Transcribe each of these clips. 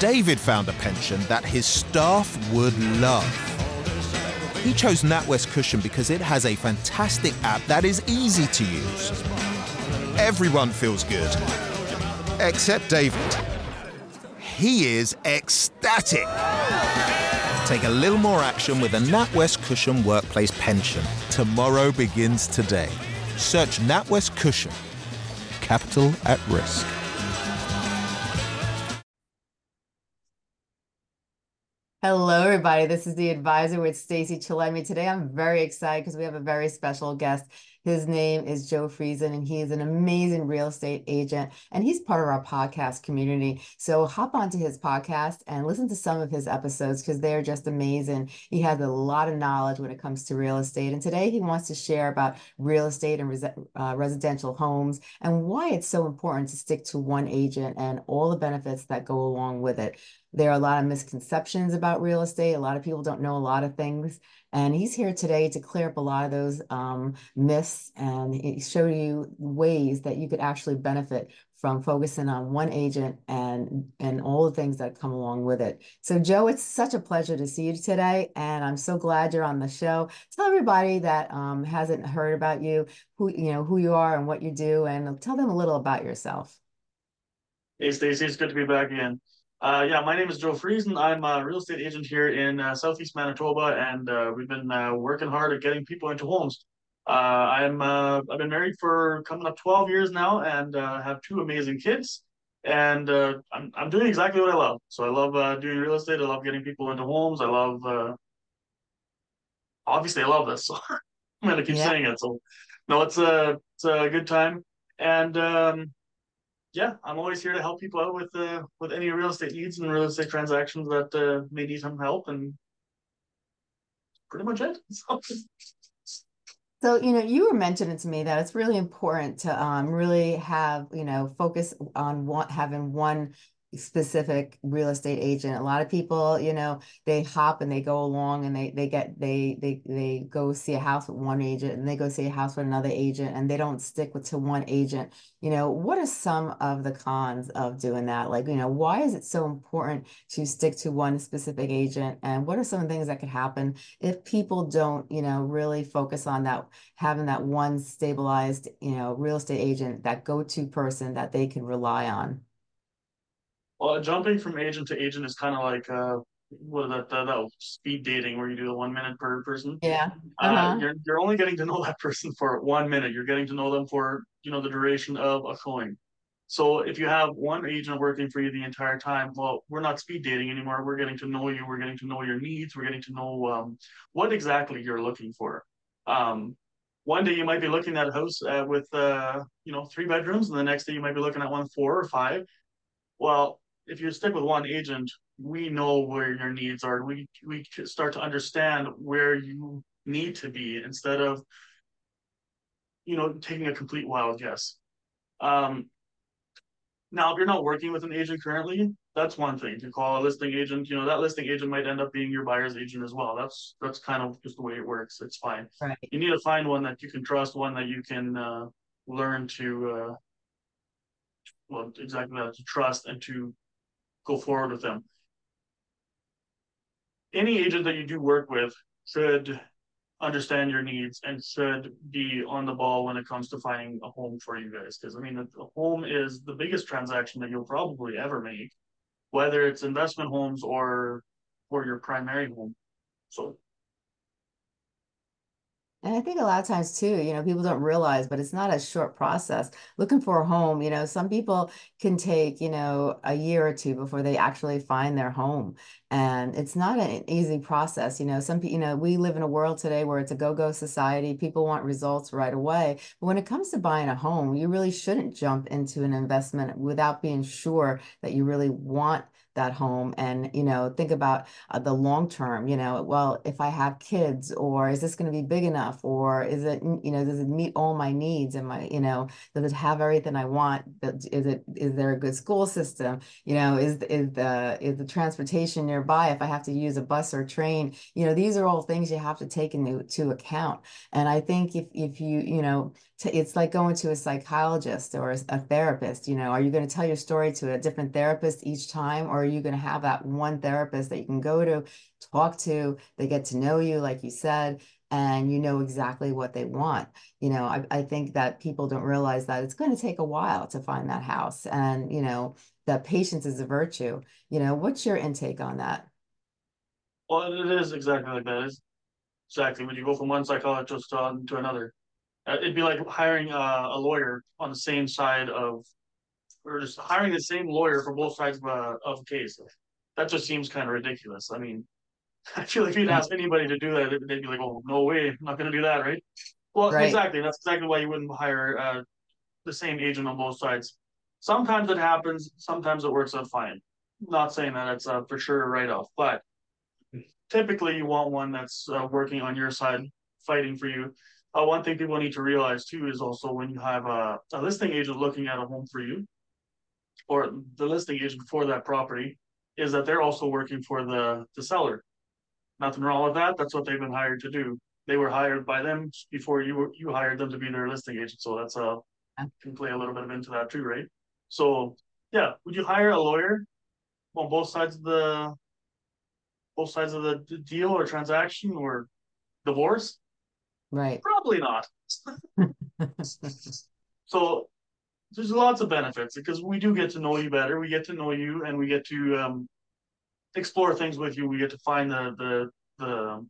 David found a pension that his staff would love. He chose NatWest Cushion because it has a fantastic app that is easy to use. Everyone feels good, except David. He is ecstatic. Take a little more action with a NatWest Cushion workplace pension. Tomorrow begins today. Search NatWest Cushion. Capital at risk. Hello, everybody. This is The Advisor with Stacey Chillemi. Today, I'm very excited because we have a very special guest. His name is Joe Friesen, and he is an amazing real estate agent, and he's part of our podcast community. So hop onto his podcast and listen to some of his episodes because they're just amazing. He has a lot of knowledge when it comes to real estate, and today he wants to share about real estate and residential homes and why it's so important to stick to one agent and all the benefits that go along with it. There are a lot of misconceptions about real estate. A lot of people don't know a lot of things. And he's here today to clear up a lot of those myths and show you ways that you could actually benefit from focusing on one agent and all the things that come along with it. So Joe, it's such a pleasure to see you today. And I'm so glad you're on the show. Tell everybody that hasn't heard about you, who you are and what you do, and tell them a little about yourself. Hey, Stacey, it's good to be back again. My name is Joe Friesen. I'm a real estate agent here in Southeast Manitoba, and we've been working hard at getting people into homes. I've been married for coming up 12 years now, and have two amazing kids. And I'm doing exactly what I love. So I love doing real estate. I love getting people into homes. Obviously, I love this. So I'm gonna keep saying it. So no, it's a good time, and I'm always here to help people out with any real estate needs and real estate transactions that may need some help, and pretty much it. So, you were mentioning to me that it's really important to really have, focus on having one specific real estate agent. A lot of people, they hop and they go along and they go see a house with one agent and they go see a house with another agent and they don't stick to one agent. What are some of the cons of doing that? Like, why is it so important to stick to one specific agent? And what are some of the things that could happen if people don't, really focus on that, having that one stabilized, real estate agent, that go-to person that they can rely on? Well, jumping from agent to agent is kind of like what is that speed dating where you do the 1 minute per person. Yeah. You're only getting to know that person for 1 minute. You're getting to know them for the duration of a showing. So if you have one agent working for you the entire time, well, we're not speed dating anymore. We're getting to know you. We're getting to know your needs. We're getting to know what exactly you're looking for. One day you might be looking at a house with 3 bedrooms, and the next day you might be looking at one 4 or 5. Well, if you stick with one agent, we know where your needs are. We start to understand where you need to be instead of taking a complete wild guess. Now, if you're not working with an agent currently, that's one thing. You call a listing agent. That listing agent might end up being your buyer's agent as well. That's kind of just the way it works. It's fine. Right. You need to find one that you can trust, one that you can learn to exactly that, to trust and to go forward with them. Any agent that you do work with should understand your needs and should be on the ball when it comes to finding a home for you guys. Because a home is the biggest transaction that you'll probably ever make, whether it's investment homes or your primary home. So. And I think a lot of times too, people don't realize, but it's not a short process. Looking for a home, some people can take, a year or two before they actually find their home. And it's not an easy process. Some people, we live in a world today where it's a go-go society. People want results right away. But when it comes to buying a home, you really shouldn't jump into an investment without being sure that you really want that home and think about the long term. Well, if I have kids, or is this going to be big enough? enough? Or is it, does it meet all my needs? Am I, does it have everything I want? Is there a good school system? Is the transportation nearby if I have to use a bus or train? These are all things you have to take into account. And I think if you, it's like going to a psychologist or a therapist. Are you going to tell your story to a different therapist each time, or are you going to have that one therapist that you can go to, talk to, they get to know you, like you said, and you know exactly what they want. I think that people don't realize that it's going to take a while to find that house, and that patience is a virtue. What's your intake on that? Well, it is exactly like that. It's exactly when you go from one psychologist to another. It'd be like hiring a lawyer on the same side of, or just hiring the same lawyer for both sides of a case. That just seems kind of ridiculous. I mean, I feel like if you'd Yeah. ask anybody to do that, they'd be like, "Oh, no way, I'm not going to do that," right? Well, Right. exactly. That's exactly why you wouldn't hire the same agent on both sides. Sometimes it happens. Sometimes it works out fine. Not saying that it's for sure a write-off, but typically you want one that's working on your side, fighting for you. One thing people need to realize too is also when you have a listing agent looking at a home for you, or the listing agent for that property, is that they're also working for the seller. Nothing wrong with that. That's what they've been hired to do. They were hired by them before you hired them to be their listing agent. So that's can play a little bit of into that too, right? So yeah, would you hire a lawyer on both sides of the deal or transaction or divorce? Right. Probably not. So there's lots of benefits because we do get to know you better. We get to know you, and we get to explore things with you. We get to find the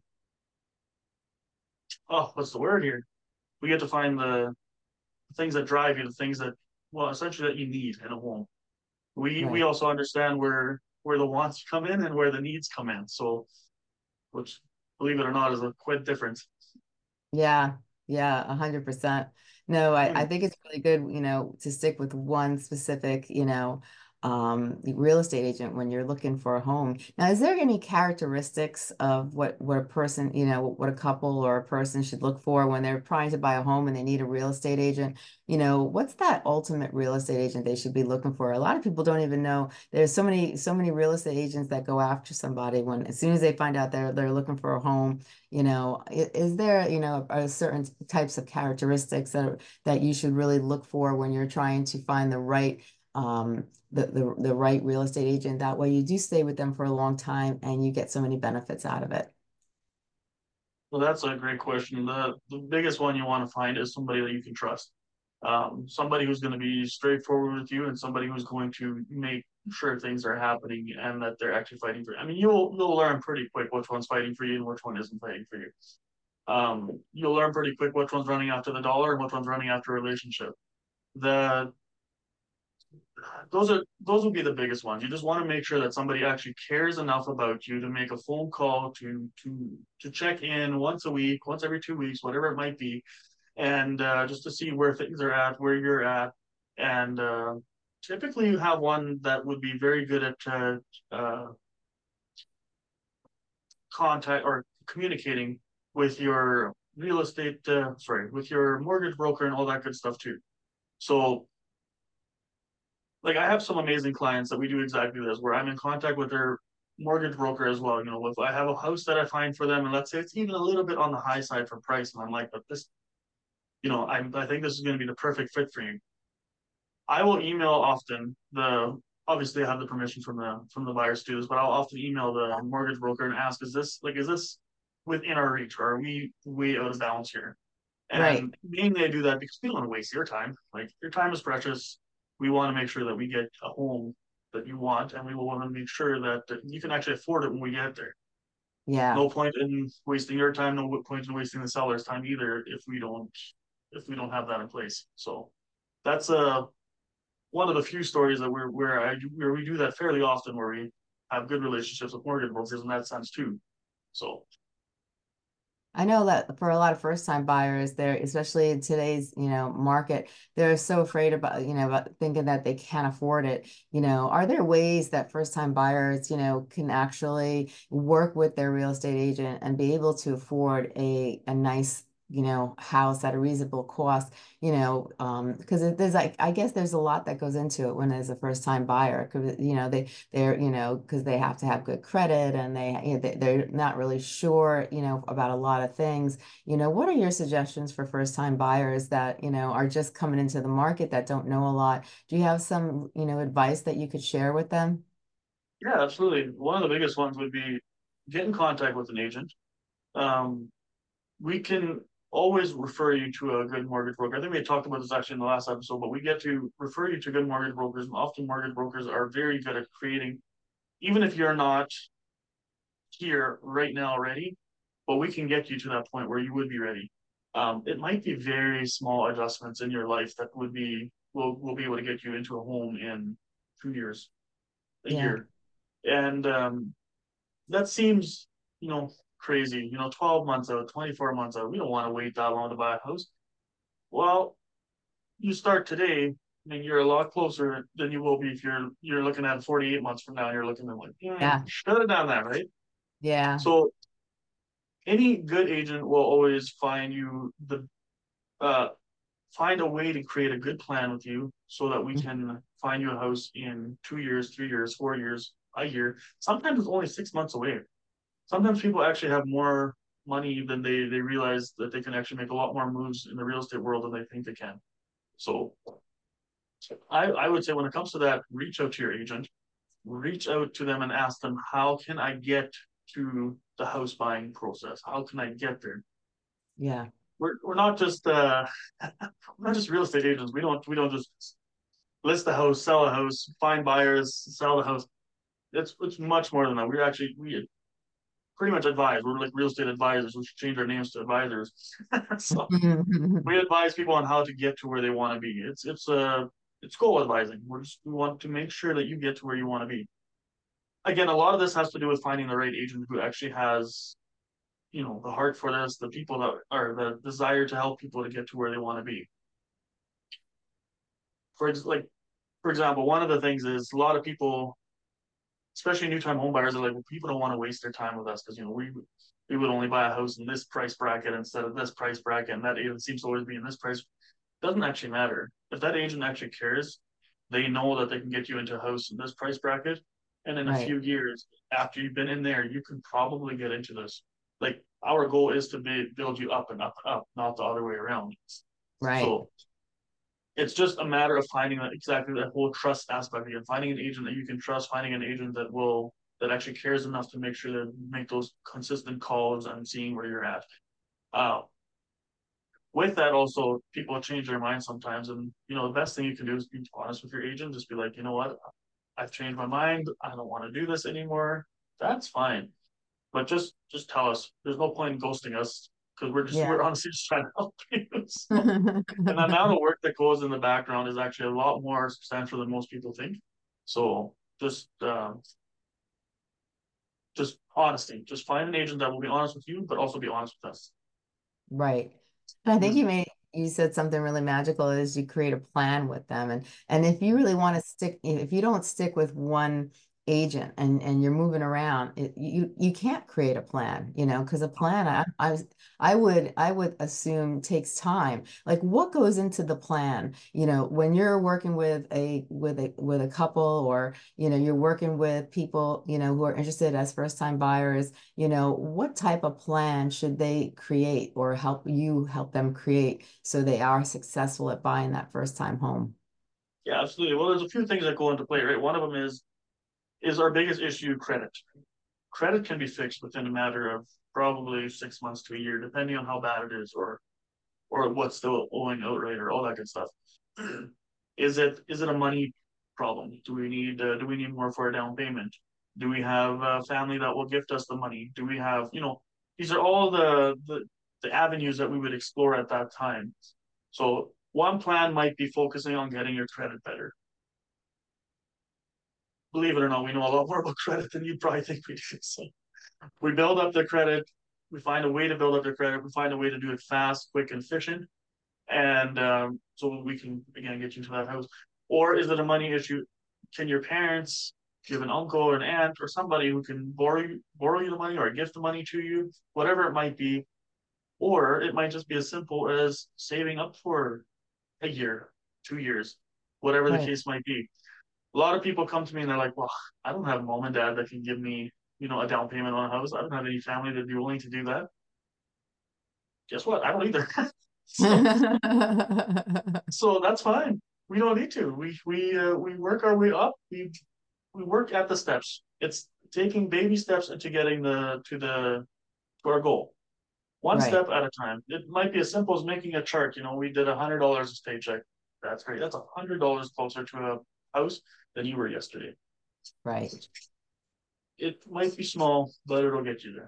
oh, what's the word here? We get to find the things that drive you, the things that, well, essentially that you need in a home. We Right. also understand where the wants come in and where the needs come in. So, which, believe it or not, is a quite difference. Yeah, yeah, 100%. No, I Hmm. think it's really good, to stick with one specific, real estate agent when you're looking for a home. Now, is there any characteristics of what a person, what a couple or a person should look for when they're trying to buy a home and they need a real estate agent? What's that ultimate real estate agent they should be looking for? A lot of people don't even know. There's so many real estate agents that go after somebody when as soon as they find out they're looking for a home. Is there, are certain types of characteristics that you should really look for when you're trying to find the right the right real estate agent? That way you do stay with them for a long time and you get so many benefits out of it. Well, that's a great question. The biggest one you want to find is somebody that you can trust. Somebody who's going to be straightforward with you, and somebody who's going to make sure things are happening and that they're actually fighting for you. I mean, you'll learn pretty quick which one's fighting for you and which one isn't fighting for you. You'll learn pretty quick which one's running after the dollar and which one's running after a relationship. The those would be the biggest ones. You just want to make sure that somebody actually cares enough about you to make a phone call to check in once a week, once every 2 weeks, whatever it might be, and just to see where things are at, where you're at, and typically you have one that would be very good at uh, contact or communicating with your real estate, with your mortgage broker and all that good stuff too. So like I have some amazing clients that we do exactly this, where I'm in contact with their mortgage broker as well. If I have a house that I find for them, and let's say it's even a little bit on the high side for price, and I'm like, but this, I think this is going to be the perfect fit for you. I will email often the obviously I have the permission from the buyers to do this, but I'll often email the mortgage broker and ask, is this within our reach, or are we way out of bounds here? Right. And mainly I do that because we don't want to waste your time. Like your time is precious. We want to make sure that we get a home that you want, and we will want to make sure that you can actually afford it when we get there. Yeah. No point in wasting your time. No point in wasting the seller's time either if we don't have that in place. So that's one of the few stories that where we do that fairly often, where we have good relationships with mortgage brokers in that sense too. So I know that for a lot of first-time buyers, they're especially in today's, market, they're so afraid about thinking that they can't afford it. Are there ways that first-time buyers, can actually work with their real estate agent and be able to afford a nice house at a reasonable cost, because there's like, I guess there's a lot that goes into it when there's a first time buyer, because, because they have to have good credit, and they're not really sure, about a lot of things. What are your suggestions for first time buyers that, are just coming into the market that don't know a lot? Do you have some, advice that you could share with them? Yeah, absolutely. One of the biggest ones would be get in contact with an agent. Um, we can always refer you to a good mortgage broker. I think we had talked about this actually in the last episode, but we get to refer you to good mortgage brokers. And often mortgage brokers are very good at creating, even if you're not here right now ready, but we can get you to that point where you would be ready. It might be very small adjustments in your life that will be able to get you into a home in 2 years, a Yeah. year. And that seems, crazy. 12 months out, 24 months out. We don't want to wait that long to buy a house. Well, you start today, you're a lot closer than you will be if you're looking at 48 months from now. You're looking at like, Yeah. should have done that, right? Yeah. So any good agent will always uh find a way to create a good plan with you so that we can find you a house in 2 years, 3 years, 4 years, a year. Sometimes it's only 6 months away. Sometimes people actually have more money than they realize, that they can actually make a lot more moves in the real estate world than they think they can. So I would say when it comes to that, reach out to your agent, reach out to them and ask them, how can I get to the house buying process? How can I get there? Yeah. We're not just we're not just real estate agents. We don't just list the house, sell a house, find buyers, sell the house. It's much more than that. We pretty much advise. We're like real estate advisors. We should change our names to advisors. So we advise people on how to get to where they want to be. It's goal advising. We want to make sure that you get to where you want to be. Again, a lot of this has to do with finding the right agent who actually has, the heart for this, the people that are the desire to help people to get to where they want to be. For example, one of the things is a lot of people, especially new time home buyers, are like, well, people don't want to waste their time with us because we would only buy a house in this price bracket instead of this price bracket, and that agent seems to always be in this price. Doesn't actually matter. If that agent actually cares, they know that they can get you into a house in this price bracket, and in a Right. few years after you've been in there, you can probably get into this. Like, our goal is to build you up and up and up, not the other way around. Right. So it's just a matter of finding exactly that whole trust aspect again, finding an agent that you can trust, finding an agent that actually cares enough to make sure to make those consistent calls and seeing where you're at. Uh, with that, also, people change their minds sometimes, and the best thing you can do is be honest with your agent. Just be like, you know what, I've changed my mind. I don't want to do this anymore. That's fine, but just tell us. There's no point in ghosting us, because Yeah. we're honestly just trying to help you. So, and the amount of work that goes in the background is actually a lot more substantial than most people think. So just honesty. Just find an agent that will be honest with you, but also be honest with us. Right. And I think Mm. you said something really magical is you create a plan with them. And if you really want to if you don't stick with one agent and you're moving around, you can't create a plan, because a plan I would assume takes time. Like what goes into the plan, when you're working with a couple, or you're working with people, who are interested as first time buyers, what type of plan should they create or help them create so they are successful at buying that first time home? Yeah, absolutely. Well, there's a few things that go into play, right? One of them is our biggest issue, credit. Credit can be fixed within a matter of probably 6 months to a year, depending on how bad it is, or what's still owing outright, or all that good stuff. Is it a money problem? Do we need more for a down payment? Do we have a family that will gift us the money? Do we have, these are all the avenues that we would explore at that time. So one plan might be focusing on getting your credit better. Believe it or not, we know a lot more about credit than you probably think we do. So we build up the credit. We find a way to build up the credit. We find a way to do it fast, quick, and efficient, and so we can again get you to that house. Or is it a money issue? Can your parents, give an uncle or an aunt or somebody who can borrow you the money or gift the money to you, whatever it might be? Or it might just be as simple as saving up for a year, 2 years, whatever the Right. case might be. A lot of people come to me and they're like, well, I don't have mom and dad that can give me, a down payment on a house. I don't have any family that'd be willing to do that. Guess what? I don't either. so so that's fine. We don't need to. We work our way up. We work at the steps. It's taking baby steps into getting to our goal. One Right. step at a time. It might be as simple as making a chart. We did $100 estate check. That's great. That's $100 closer to a house than you were yesterday. Right. It might be small, but it'll get you there.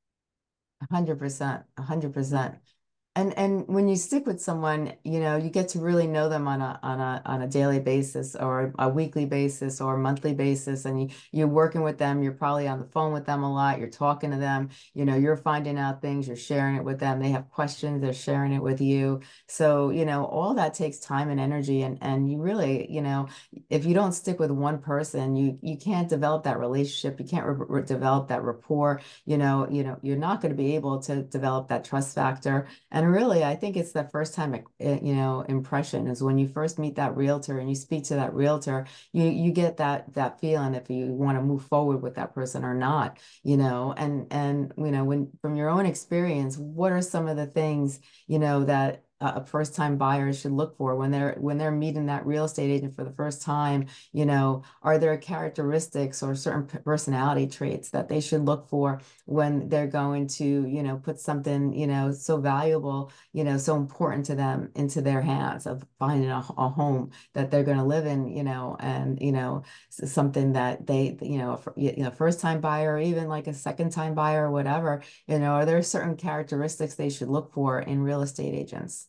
100%, 100%. And when you stick with someone, you get to really know them on a daily basis or a weekly basis or a monthly basis, and you're working with them. You're probably on the phone with them a lot. You're talking to them. You're finding out things. You're sharing it with them. They have questions. They're sharing it with you. So all that takes time and energy, and you really, if you don't stick with one person, you can't develop that relationship. You can't develop that rapport. You're not going to be able to develop that trust factor. And really, I think it's the first time, impression is when you first meet that realtor and you speak to that realtor, you get that feeling if you want to move forward with that person or not, and when from your own experience, what are some of the things, that a first-time buyer should look for when they're meeting that real estate agent for the first time? Are there characteristics or certain personality traits that they should look for when they're going to, put something, so valuable, so important to them into their hands of finding a home that they're going to live in, and, something that they, first time buyer, or even like a second time buyer or whatever, are there certain characteristics they should look for in real estate agents?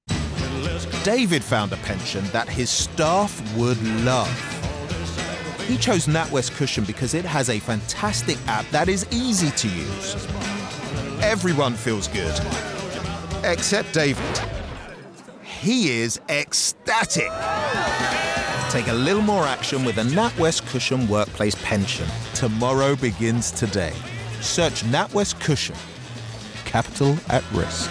David found a pension that his staff would love. He chose NatWest Cushion because it has a fantastic app that is easy to use. Everyone feels good, except David. He is ecstatic. Take a little more action with a NatWest Cushion workplace pension. Tomorrow begins today. Search NatWest Cushion. Capital at risk.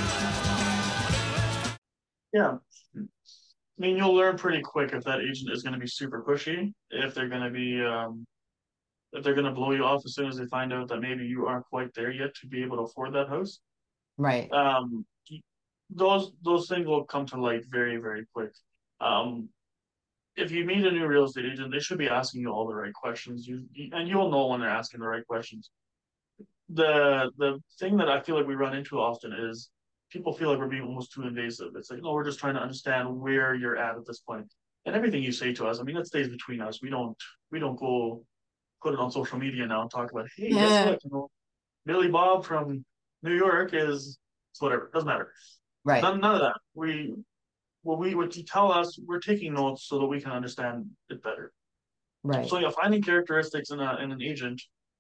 Yeah. I mean, you'll learn pretty quick if that agent is going to be super pushy, if they're going to be, if they're going to blow you off as soon as they find out that maybe you aren't quite there yet to be able to afford that house. Right. Those things will come to light very, very quick. Um, if you meet a new real estate agent, they should be asking you all the right questions. And you'll know when they're asking the right questions. The thing that I feel like we run into often is people feel like we're being almost too invasive. It's like, no, we're just trying to understand where you're at this point. And everything you say to us, I mean, that stays between us. We don't go put it on social media now and talk about, hey, guess Yeah. what? Billy Bob from New York is whatever. Doesn't matter. Right. None of that. What you tell us, we're taking notes so that we can understand it better. Right. So yeah, finding characteristics in an agent,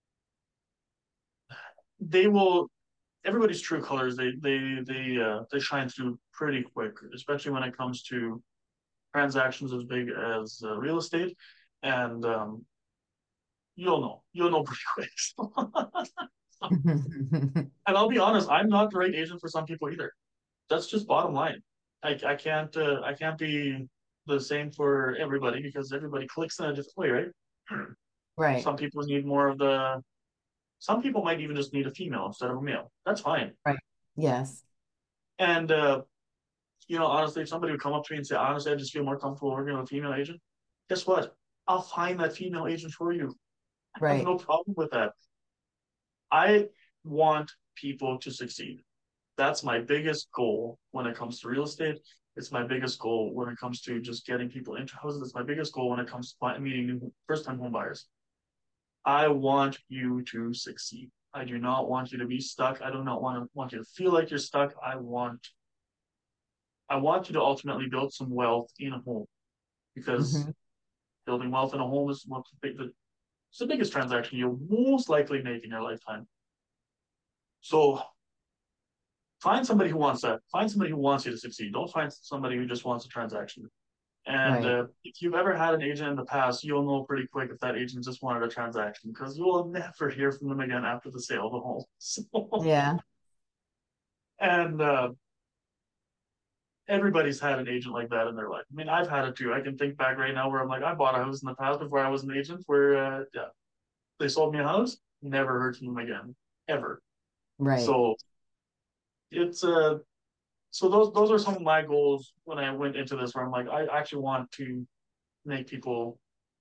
they will everybody's true colors, they shine through pretty quick, especially when it comes to transactions as big as real estate, and you'll know pretty quick. And I'll be honest, I'm not the right agent for some people either. That's just bottom line. I can't be the same for everybody because everybody clicks in a different way, right? Right. Some people need more of the. Some people might even just need a female instead of a male. That's fine. Right. Yes. And honestly, if somebody would come up to me and say, honestly, I just feel more comfortable working with a female agent, guess what? I'll find that female agent for you. I have Right. no problem with that. I want people to succeed. That's my biggest goal when it comes to real estate. It's my biggest goal when it comes to just getting people into houses. It's my biggest goal when it comes to meeting new first-time home buyers. I want you to succeed. I do not want you to be stuck. I do not want you to feel like you're stuck. I want you to ultimately build some wealth in a home because Hmm. building wealth in a home is it's the biggest transaction you'll most likely make in your lifetime. So find somebody who wants that. Find somebody who wants you to succeed. Don't find somebody who just wants a transaction. And Right. if you've ever had an agent in the past, you'll know pretty quick if that agent just wanted a transaction because you will never hear from them again after the sale of the home. So Yeah. And everybody's had an agent like that in their life. I mean, I've had it too. I can think back right now where I'm like, I bought a house in the past before I was an agent where yeah, they sold me a house, never heard from them again, ever. Right. So it's so those are some of my goals when I went into this where I'm like, I actually want to make people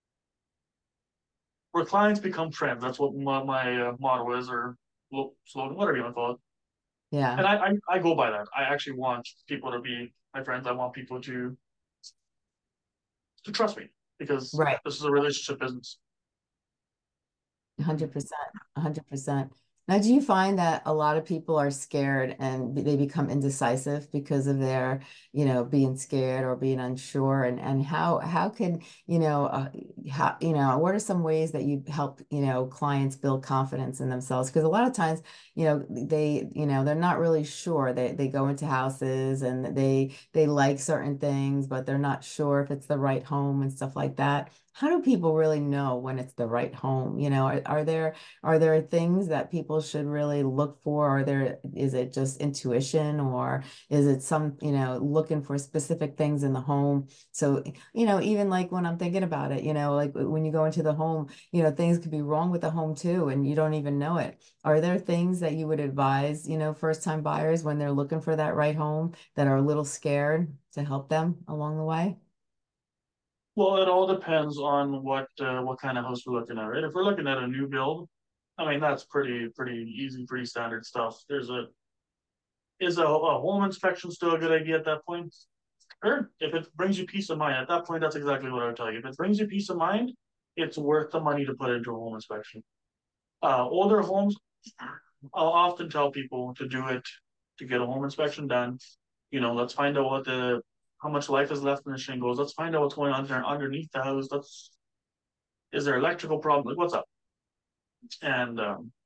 where clients become friends. That's what my motto is, or slogan, whatever you want to call it. Yeah. And I go by that. I actually want people to be my friends. I want people to trust me because Right. this is a relationship business. 100%, 100%. Now, do you find that a lot of people are scared and they become indecisive because of their, being scared or being unsure? And how can, what are some ways that you help, clients build confidence in themselves? Because a lot of times, they're not really sure. They go into houses and they like certain things, but they're not sure if it's the right home and stuff like that. How do people really know when it's the right home? Are there things that people should really look for? Is it just intuition, or is it some, looking for specific things in the home? So, even like when I'm thinking about it, like when you go into the home, things could be wrong with the home too, and you don't even know it. Are there things that you would advise, first time buyers when they're looking for that right home that are a little scared to help them along the way? Well, it all depends on what kind of house we're looking at, right? If we're looking at a new build, I mean that's pretty easy, pretty standard stuff. Is a home inspection still a good idea at that point? Sure. If it brings you peace of mind, at that point, that's exactly what I would tell you. If it brings you peace of mind, it's worth the money to put into a home inspection. Older homes, I'll often tell people to do it to get a home inspection done. Let's find out how much life is left in the shingles. Let's find out what's going on there underneath the house. Is there electrical problem? Like, what's up? And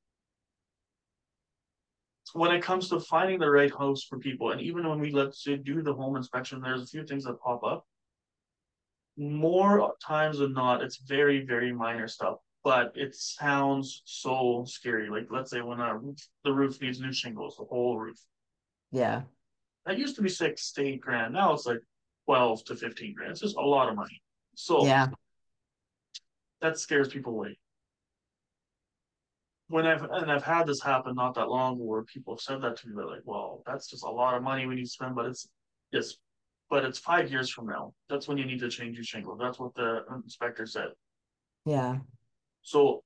when it comes to finding the right house for people, and even when we let's say do the home inspection, there's a few things that pop up. More times than not, it's very, very minor stuff, but it sounds so scary. Like, let's say when the roof needs new shingles, the whole roof. Yeah. That used to be 6 to 8 grand. Now it's like 12 to 15 grand. It's just a lot of money. So Yeah. that scares people away. I've had this happen not that long ago where people have said that to me. They're like, "Well, that's just a lot of money we need to spend," but yes, but it's 5 years from now. That's when you need to change your shingle. That's what the inspector said. Yeah. So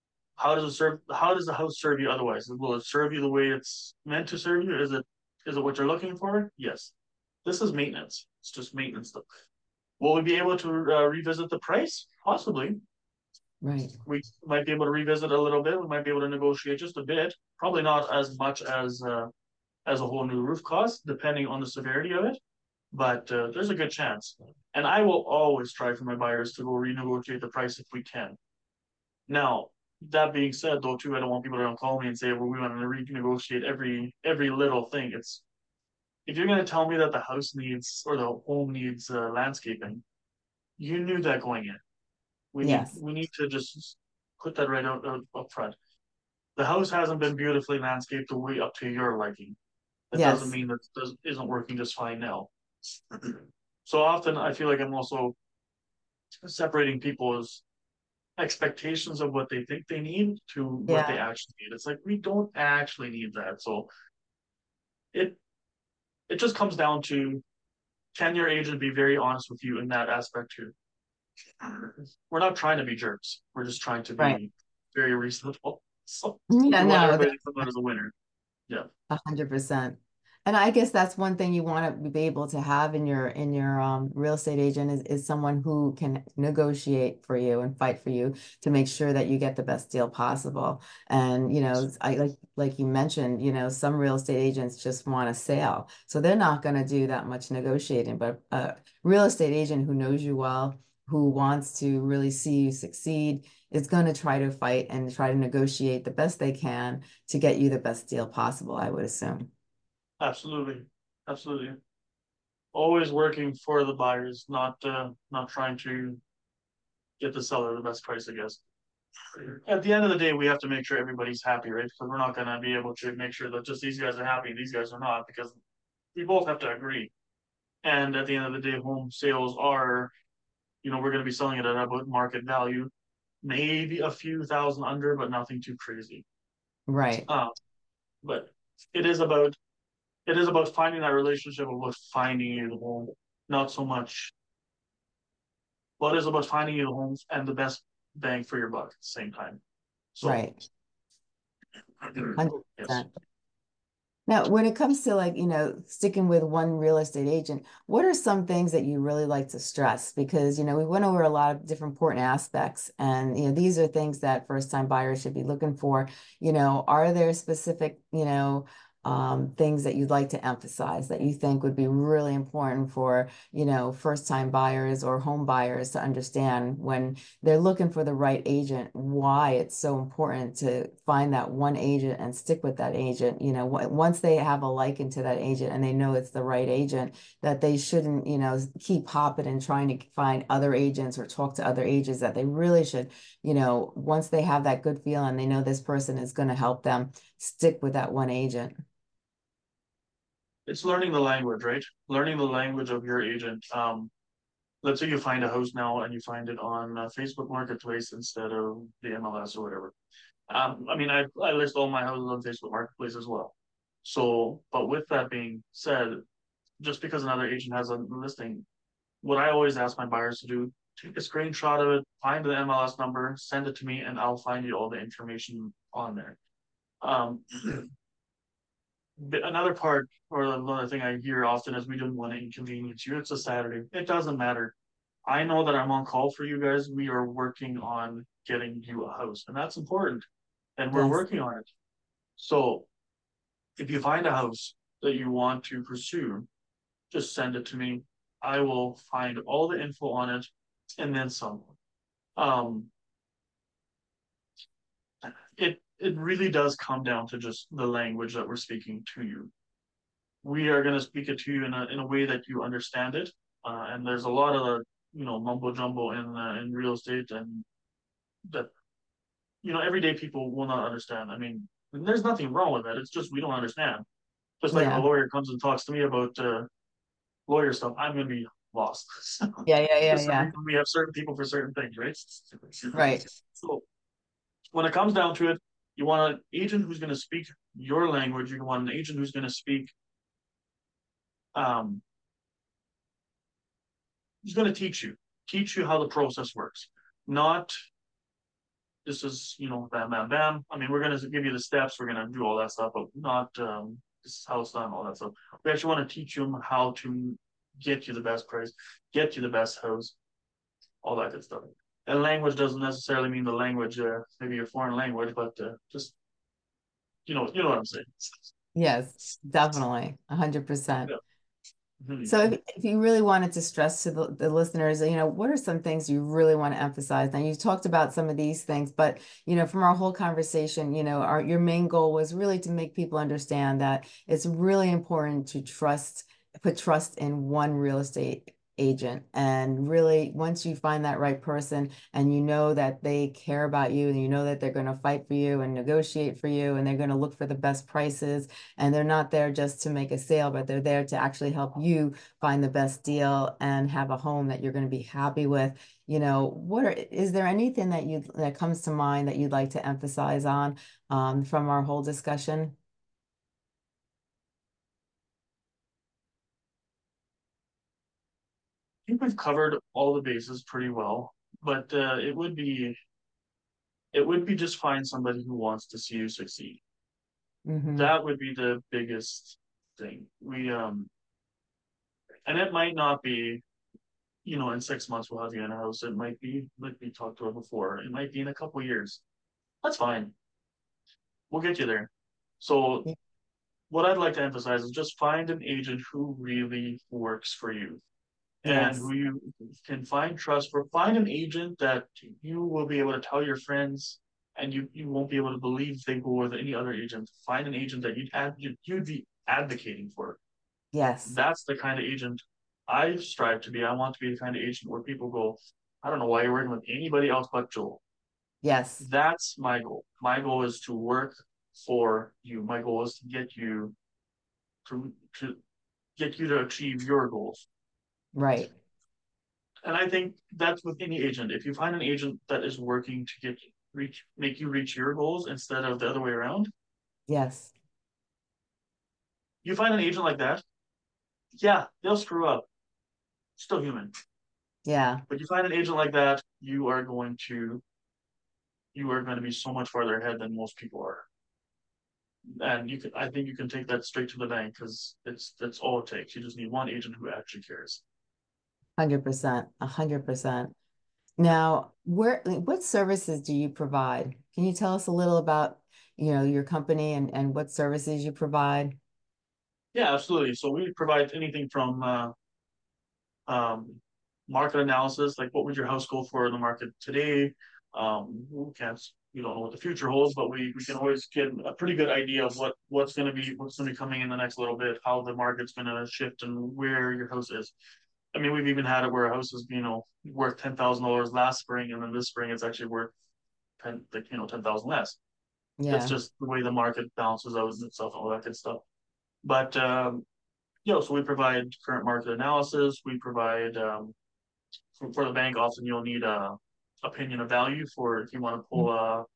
how does the house serve you otherwise? Will it serve you the way it's meant to serve you? Is it what you're looking for? Yes. This is maintenance. It's just maintenance stuff. Will we be able to revisit the price? Possibly. Right. We might be able to revisit a little bit. We might be able to negotiate just a bit. Probably not as much as a whole new roof cost, depending on the severity of it. But there's a good chance. And I will always try for my buyers to go renegotiate the price if we can. Now, that being said, though, too, I don't want people to call me and say, "Well, we want to renegotiate every little thing." It's if you're going to tell me that the house needs or the home needs landscaping, you knew that going in. We need Yes. we need to just put that right up front. The house hasn't been beautifully landscaped the way up to your liking. That doesn't Yes. mean that isn't working just fine now. So often, I feel like I'm also separating people's expectations of what they think they need to what they Yeah. actually need. It's like we don't actually need that. So it it just comes down to can your agent be very honest with you in that aspect too? We're not trying to be jerks. We're just trying to Right. be very reasonable. So Yeah, we want no, everybody to come out as a winner. Yeah, 100%. And I guess that's one thing you want to be able to have in your real estate agent is someone who can negotiate for you and fight for you to make sure that you get the best deal possible. And I like you mentioned, some real estate agents just want a sale. So they're not going to do that much negotiating, but a real estate agent who knows you well, who wants to really see you succeed, is going to try to fight and try to negotiate the best they can to get you the best deal possible, I would assume. absolutely, absolutely. Always working for the buyers, not trying to get the seller the best price, I guess. at the end of the day, we have to make sure everybody's happy, right? Because we're not going to be able to make sure that just these guys are happy and these guys are not, because we both have to agree. And at the end of the day, home sales are, we're going to be selling it at about market value, maybe a few thousand under, but nothing too crazy. Right. But it is about finding that relationship, about finding you the home, not so much. Well, it is about finding you the homes and the best bang for your buck at the same time. So, Right. yes. 100%. Now, when it comes to like, sticking with one real estate agent, what are some things that you really like to stress? Because, we went over a lot of different important aspects and, these are things that first-time buyers should be looking for. Are there specific, things that you'd like to emphasize that you think would be really important for, first-time buyers or home buyers to understand when they're looking for the right agent, why it's so important to find that one agent and stick with that agent. Once they have a liking to that agent and they know it's the right agent, that they shouldn't, keep hopping and trying to find other agents or talk to other agents, that they really should, once they have that good feeling, they know this person is going to help them, stick with that one agent. It's learning the language, right? Learning the language of your agent. Let's say you find a house now and you find it on Facebook Marketplace instead of the MLS or whatever. I list all my houses on Facebook Marketplace as well. So, but with that being said, just because another agent has a listing, what I always ask my buyers to do, take a screenshot of it, find the MLS number, send it to me, and I'll find you all the information on there. Another part or another thing I hear often is we didn't want to inconvenience you. It's a Saturday. It doesn't matter. I know that I'm on call for you guys. We are working on getting you a house, and that's important. And we're Yes. working on it. So if you find a house that you want to pursue, just send it to me. I will find all the info on it and then some. Um, it really does come down to just the language that we're speaking to you. We are going to speak it to you in a way that you understand it. And there's a lot of mumbo jumbo in real estate, and that everyday people will not understand. I mean, there's nothing wrong with that. It's just we don't understand. Just like if a Yeah. lawyer comes and talks to me about lawyer stuff, I'm going to be lost. Yeah. We have certain people for certain things, right? Right. So when it comes down to it, you want an agent who's going to speak your language. You want an agent who's going to speak, um, who's going to teach you how the process works. Not this is, bam, bam, bam. I mean, we're going to give you the steps. We're going to do all that stuff, but not this is how it's done, all that stuff. We actually want to teach you how to get you the best price, get you the best house, all that good stuff. And language doesn't necessarily mean the language, maybe a foreign language, but just you know what I'm saying. Yes, definitely. 100%. Yeah. Mhm. So if you really wanted to stress to the listeners, what are some things you really want to emphasize? Now you talked about some of these things, but from our whole conversation, your main goal was really to make people understand that it's really important to put trust in one real estate agent. And really, once you find that right person and you know that they care about you and you know that they're going to fight for you and negotiate for you and they're going to look for the best prices and they're not there just to make a sale, but they're there to actually help you find the best deal and have a home that you're going to be happy with. Is there anything that comes to mind that you'd like to emphasize on from our whole discussion? I think we've covered all the bases pretty well, but it would be just find somebody who wants to see you succeed. Mm-hmm. That would be the biggest thing. And it might not be, in 6 months we'll have you in a house. It might be like we talked about before. It might be in a couple of years. That's fine. We'll get you there. So what I'd like to emphasize is just find an agent who really works for you and Yes. who you can find trust for. Find an agent that you will be able to tell your friends and you won't be able to believe they go with any other agent. Find an agent that you'd be advocating for. Yes. That's the kind of agent I strive to be. I want to be the kind of agent where people go, I don't know why you're working with anybody else but Joel. Yes. That's my goal. My goal is to work for you. My goal is to get you to get you to achieve your goals. Right. And I think that's with any agent. If you find an agent that is working to make you reach your goals instead of the other way around, Yes. you find an agent like that, yeah, they'll screw up. Still human. Yeah. But you find an agent like that, you are going to be so much farther ahead than most people are. And I think you can take that straight to the bank because that's all it takes. You just need one agent who actually cares. 100%. 100%. Now, what services do you provide? Can you tell us a little about, your company and what services you provide? Yeah, absolutely. So we provide anything from um, market analysis, like what would your house go for in the market today? We don't know what the future holds, but we can always get a pretty good idea of what's going to be coming in the next little bit, how the market's going to shift, and where your house is. I mean, we've even had it where a house is worth $10,000 last spring, and then this spring it's actually worth 10,000 less. That's Yeah. just the way the market balances out itself and all that good stuff. But so we provide current market analysis. We provide for the bank. Often you'll need a opinion of value for if you want to pull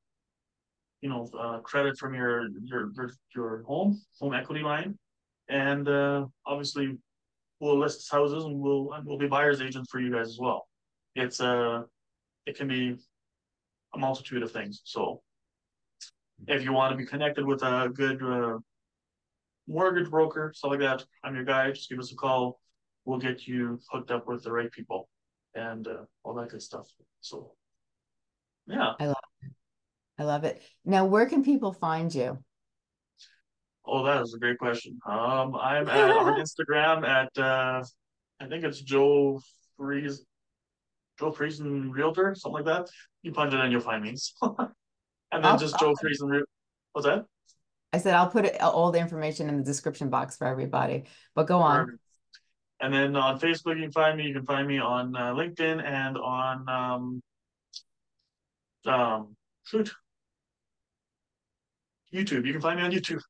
credit from your home equity line, and obviously we'll list houses and we'll be buyer's agents for you guys as well. It's it can be a multitude of things. So if you want to be connected with a good mortgage broker, stuff like that, I'm your guy. Just give us a call. We'll get you hooked up with the right people and all that good stuff. So, yeah. I love I love it. Now, where can people find you? Oh, that is a great question. I'm at on Instagram at I think it's Joe Friesen Realtor, something like that. You punch it in, you'll find me. And then I'll, just Joe Friesen. What's that? I said I'll put all the information in the description box for everybody, but go on. Perfect. And then on Facebook, you can find me. You can find me on LinkedIn and on shoot YouTube. You can find me on YouTube.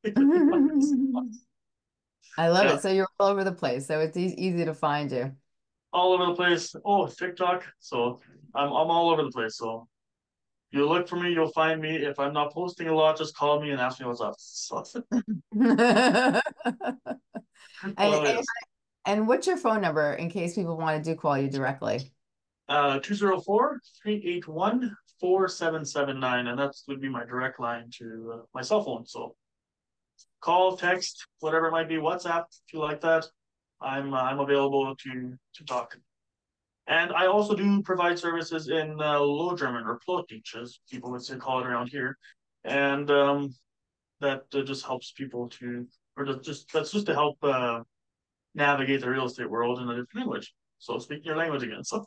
I love Yeah, it. So you're all over the place. So it's easy to find you. all over the place. Oh, TikTok. So I'm all over the place. So you look for me, you'll find me. If I'm not posting a lot, just call me and ask me what's up. So, And, oh and yes. and what's your phone number in case people want to do call you directly? 204-381-4779. And that would be my direct line to my cell phone. So call, text, whatever it might be, WhatsApp, if you like that. I'm available to talk. And I also do provide services in Low German or Plotich, as people would say call it around here, and that just helps people that's just to help navigate the real estate world in a different language. So speak your language again. So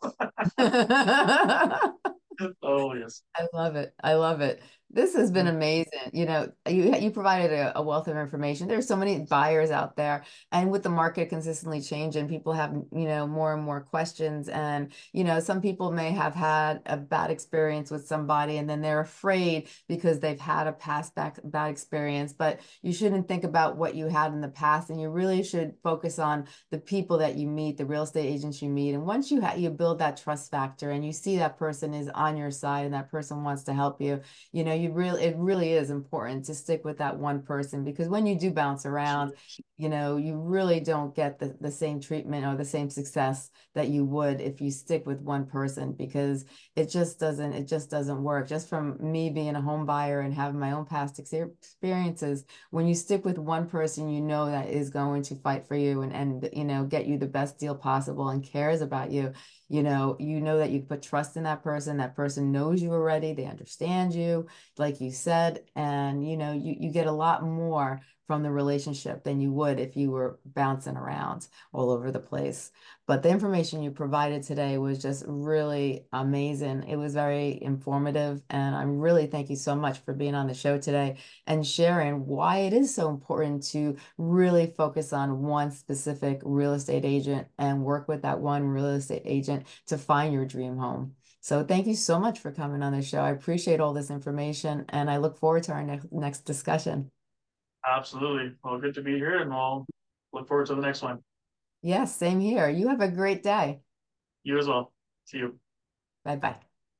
oh yes. I love it. I love it. This has been amazing. You provided a wealth of information. There's so many buyers out there, and with the market consistently changing, people have, more and more questions. And, some people may have had a bad experience with somebody, and then they're afraid because they've had a past bad experience. But you shouldn't think about what you had in the past, and you really should focus on the people that you meet, the real estate agents you meet. And once you build that trust factor and you see that person is on your side and that person wants to help you, it really is important to stick with that one person, because when you do bounce around, you really don't get the same treatment or the same success that you would if you stick with one person, because it just doesn't work. Just from me being a home buyer and having my own past experiences, when you stick with one person, that is going to fight for you and get you the best deal possible and cares about you. You know that you put trust in that person knows you already, they understand you, like you said, and you get a lot more from the relationship than you would if you were bouncing around all over the place. But the information you provided today was just really amazing. It was very informative, and I really thank you so much for being on the show today and sharing why it is so important to really focus on one specific real estate agent and work with that one real estate agent to find your dream home. So thank you so much for coming on the show. I appreciate all this information, and I look forward to our next discussion. Absolutely. Well, good to be here, and we'll look forward to the next one. Yes, same here. You have a great day. You as well. See you. Bye-bye.